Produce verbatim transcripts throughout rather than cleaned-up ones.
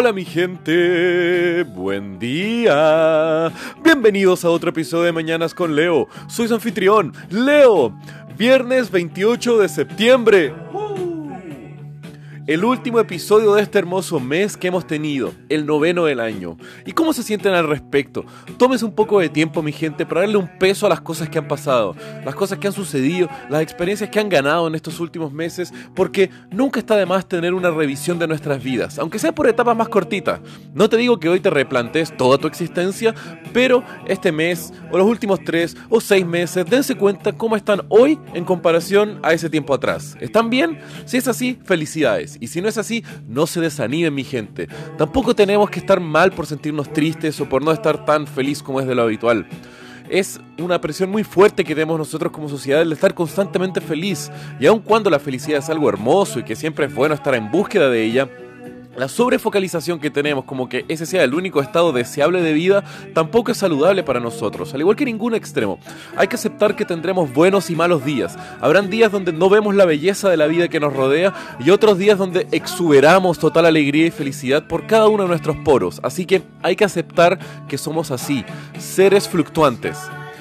Hola mi gente, buen día. Bienvenidos a otro episodio de Mañanas con Leo. Soy su anfitrión, Leo. Viernes veintiocho de septiembre. El último episodio de este hermoso mes que hemos tenido, el noveno del año. ¿Y cómo se sienten al respecto? Tómense un poco de tiempo, mi gente, para darle un peso a las cosas que han pasado, las cosas que han sucedido, las experiencias que han ganado en estos últimos meses, porque nunca está de más tener una revisión de nuestras vidas, aunque sea por etapas más cortitas. No te digo que hoy te replantees toda tu existencia, pero este mes, o los últimos tres o seis meses, dense cuenta cómo están hoy en comparación a ese tiempo atrás. ¿Están bien? Si es así, felicidades. Y si no es así, no se desanimen, mi gente. Tampoco tenemos que estar mal por sentirnos tristes o por no estar tan feliz como es de lo habitual. Es una presión muy fuerte que tenemos nosotros como sociedad el estar constantemente feliz. Y aun cuando la felicidad es algo hermoso y que siempre es bueno estar en búsqueda de ella, la sobrefocalización que tenemos como que ese sea el único estado deseable de vida tampoco es saludable para nosotros, al igual que ningún extremo. Hay que aceptar que tendremos buenos y malos días. Habrán días donde no vemos la belleza de la vida que nos rodea y otros días donde exuberamos total alegría y felicidad por cada uno de nuestros poros. Así que hay que aceptar que somos así, seres fluctuantes.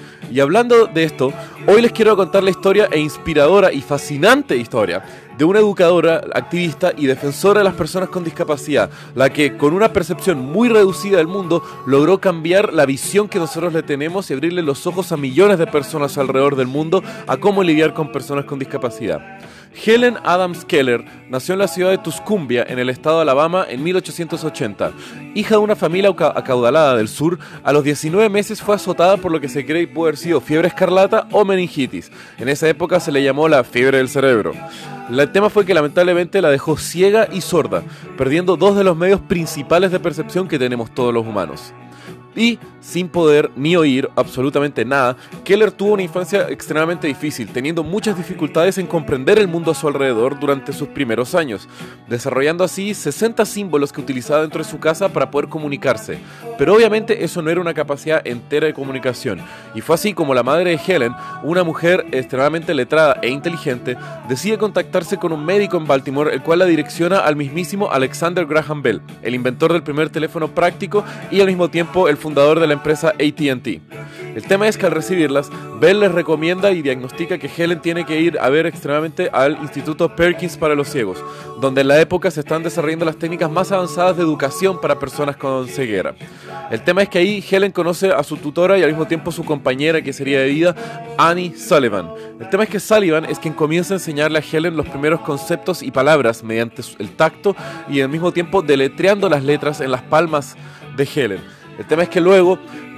Y hablando de esto, hoy les quiero contar la historia e inspiradora y fascinante historia de una educadora, activista y defensora de las personas con discapacidad, la que con una percepción muy reducida del mundo logró cambiar la visión que nosotros le tenemos y abrirle los ojos a millones de personas alrededor del mundo a cómo lidiar con personas con discapacidad. Helen Adams Keller nació en la ciudad de Tuscumbia, en el estado de Alabama, en mil ochocientos ochenta. Hija de una familia acaudalada del sur, a los diecinueve meses fue azotada por lo que se cree pudo haber sido fiebre escarlata o meningitis. En esa época se le llamó la fiebre del cerebro. El tema fue que lamentablemente la dejó ciega y sorda, perdiendo dos de los medios principales de percepción que tenemos todos los humanos. Y, sin poder ni oír absolutamente nada, Keller tuvo una infancia extremadamente difícil, teniendo muchas dificultades en comprender el mundo a su alrededor durante sus primeros años, desarrollando así sesenta símbolos que utilizaba dentro de su casa para poder comunicarse. Pero obviamente eso no era una capacidad entera de comunicación, y fue así como la madre de Helen, una mujer extremadamente letrada e inteligente, decide contactarse con un médico en Baltimore, el cual la direcciona al mismísimo Alexander Graham Bell, el inventor del primer teléfono práctico y al mismo tiempo el fundador de la empresa A T and T. El tema es que al recibirlas, Bell les recomienda y diagnostica que Helen tiene que ir a ver extremadamente al Instituto Perkins para los Ciegos, donde en la época se están desarrollando las técnicas más avanzadas de educación para personas con ceguera. El tema es que ahí Helen conoce a su tutora y al mismo tiempo su compañera que sería de vida, Annie Sullivan. El tema es que Sullivan es quien comienza a enseñarle a Helen los primeros conceptos y palabras mediante el tacto y al mismo tiempo deletreando las letras en las palmas de Helen. El tema es que luego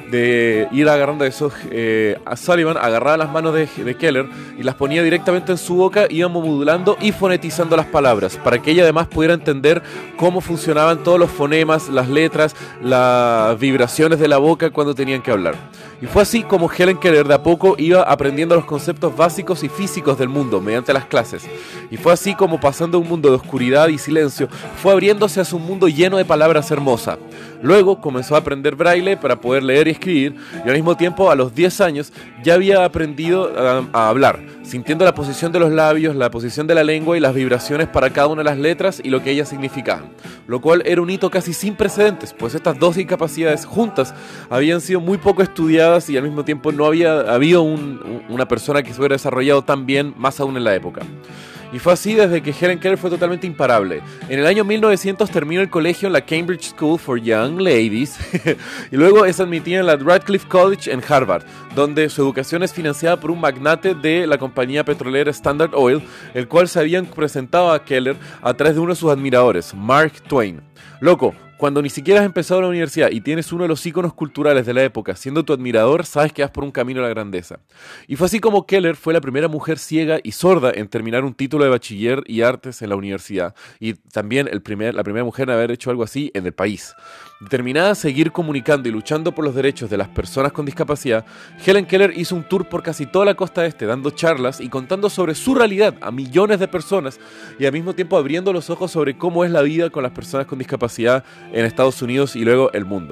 de ir agarrando eso, eh, a Sullivan agarraba las manos de, de Keller y las ponía directamente en su boca, íbamos modulando y fonetizando las palabras, para que ella además pudiera entender cómo funcionaban todos los fonemas, las letras, las vibraciones de la boca cuando tenían que hablar. Y fue así como Helen Keller de a poco iba aprendiendo los conceptos básicos y físicos del mundo mediante las clases. Y fue así como, pasando de un mundo de oscuridad y silencio, fue abriéndose hacia un mundo lleno de palabras hermosas. Luego comenzó a aprender braille para poder leer y escribir, y al mismo tiempo a los diez años ya había aprendido a, a hablar, sintiendo la posición de los labios, la posición de la lengua y las vibraciones para cada una de las letras y lo que ellas significaban, lo cual era un hito casi sin precedentes, pues estas dos incapacidades juntas habían sido muy poco estudiadas y al mismo tiempo no había habido un, una persona que se hubiera desarrollado tan bien, más aún en la época. Y fue así desde que Helen Keller fue totalmente imparable. En el año mil novecientos terminó el colegio en la Cambridge School for Young Ladies y luego es admitida en la Radcliffe College en Harvard, donde su educación es financiada por un magnate de la compañía petrolera Standard Oil, el cual se habían presentado a Keller a través de uno de sus admiradores, Mark Twain. Loco, cuando ni siquiera has empezado la universidad y tienes uno de los íconos culturales de la época siendo tu admirador, sabes que vas por un camino a la grandeza. Y fue así como Keller fue la primera mujer ciega y sorda en terminar un título de bachiller y artes en la universidad, y también el primer, la primera mujer en haber hecho algo así en el país. Determinada a seguir comunicando y luchando por los derechos de las personas con discapacidad, Helen Keller hizo un tour por casi toda la costa este, dando charlas y contando sobre su realidad a millones de personas y al mismo tiempo abriendo los ojos sobre cómo es la vida con las personas con discapacidad en Estados Unidos y luego el mundo.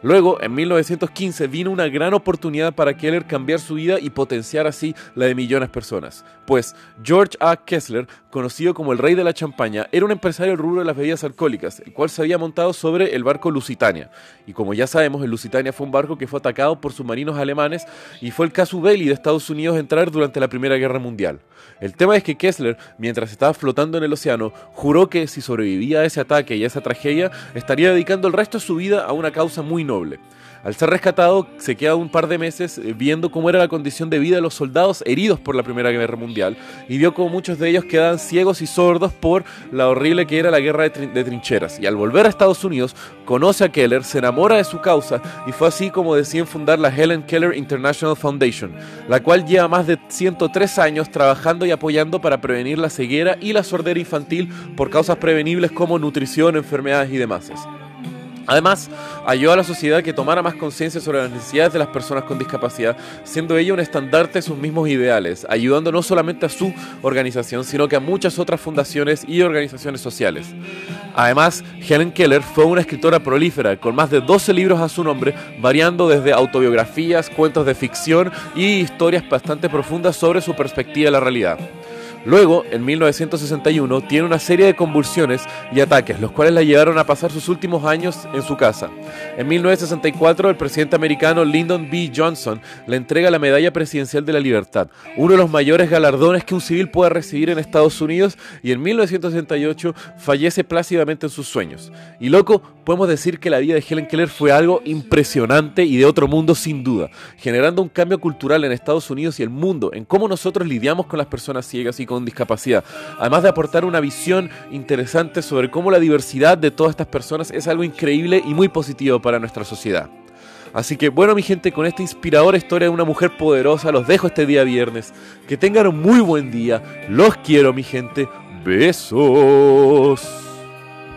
Luego, en mil novecientos quince, vino una gran oportunidad para Keller cambiar su vida y potenciar así la de millones de personas. Pues George A. Kessler, conocido como el rey de la champaña, era un empresario rubro de las bebidas alcohólicas, el cual se había montado sobre el barco Lusitania. Y como ya sabemos, el Lusitania fue un barco que fue atacado por submarinos alemanes y fue el casus belli de Estados Unidos entrar durante la Primera Guerra Mundial. El tema es que Kessler, mientras estaba flotando en el océano, juró que si sobrevivía a ese ataque y a esa tragedia, estaría dedicando el resto de su vida a una causa muy noble. Al ser rescatado, se queda un par de meses viendo cómo era la condición de vida de los soldados heridos por la Primera Guerra Mundial y vio cómo muchos de ellos quedaban ciegos y sordos por la horrible que era la guerra de, trin de trincheras. Y al volver a Estados Unidos, conoce a Keller, se enamora de su causa y fue así como deciden fundar la Helen Keller International Foundation, la cual lleva más de ciento tres años trabajando y apoyando para prevenir la ceguera y la sordera infantil por causas prevenibles como nutrición, enfermedades y demás. Además, ayudó a la sociedad a que tomara más conciencia sobre las necesidades de las personas con discapacidad, siendo ella un estandarte de sus mismos ideales, ayudando no solamente a su organización, sino que a muchas otras fundaciones y organizaciones sociales. Además, Helen Keller fue una escritora prolífera, con más de doce libros a su nombre, variando desde autobiografías, cuentos de ficción y historias bastante profundas sobre su perspectiva de la realidad. Luego, en mil novecientos sesenta y uno, tiene una serie de convulsiones y ataques, los cuales la llevaron a pasar sus últimos años en su casa. En mil novecientos sesenta y cuatro, el presidente americano Lyndon B. Johnson le entrega la Medalla Presidencial de la Libertad, uno de los mayores galardones que un civil puede recibir en Estados Unidos, y en mil novecientos sesenta y ocho fallece plácidamente en sus sueños. Y loco, podemos decir que la vida de Helen Keller fue algo impresionante y de otro mundo sin duda, generando un cambio cultural en Estados Unidos y el mundo, en cómo nosotros lidiamos con las personas ciegas y con discapacidad, además de aportar una visión interesante sobre cómo la diversidad de todas estas personas es algo increíble y muy positivo para nuestra sociedad. Así que bueno, mi gente, con esta inspiradora historia de una mujer poderosa los dejo este día viernes. Que tengan un muy buen día, los quiero, mi gente, besos.